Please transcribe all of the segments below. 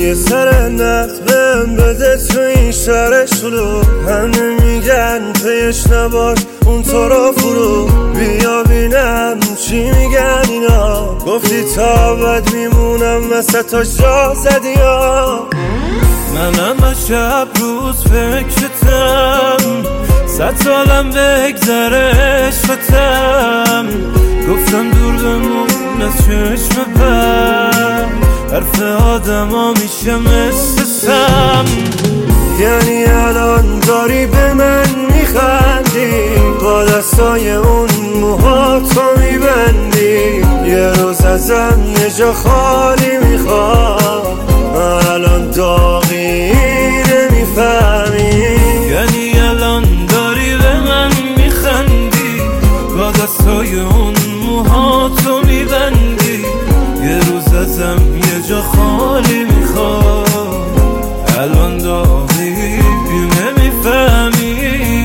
یه سر نقد بهم بده تو این شهر شلو. همه میگن پیش نباش اون تو را فرو. بیا بینم چی میگن اینا. گفتی تا بد میمونم مثل تو جا زدی ها. منم شب روز فکرتم، 100 سالم بگذره عشقتم. گفتم دور بمون از چشم بر، حرف آدم ها میشه مثل سم. یعنی الان داری به من میخندی، با دستای اون موهاتو میبندی. یه روز ازم یه جا خالی میخواد، الان داغی نمیفهمی. یعنی الان داری به من میخندی، با دستای اون موهاتو میبندی. یه روز ازم یه جا خالی میخواد، الان داغی نمیفهمی.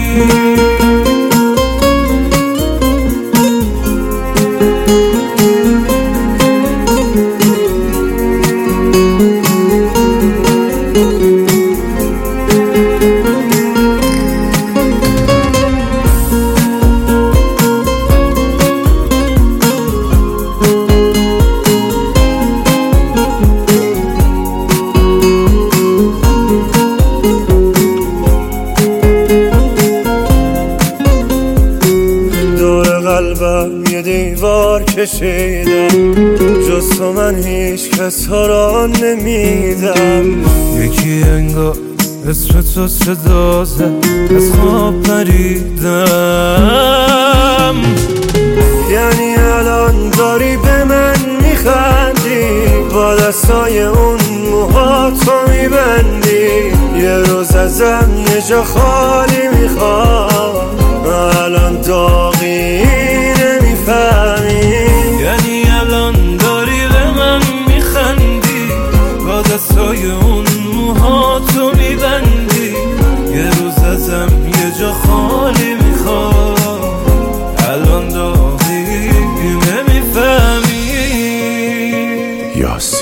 قلبم یه دیوار کشیدم، جز تو من هیچ کس ها را نمیدم. یکی انگار اسم تو صدا زد، از خواب پریدم. یعنی الان داری به من میخندی، با دستای اون موهاتو میبندی. یه روز ازم یه جا خالی میخواد، الان داغی نمیفهمی. یعنی الان داری به من میخندی، با دستای اون موهاتو میبندی. یه روز ازم یه جا خالی میخواد، الان داغی نمیفهمی.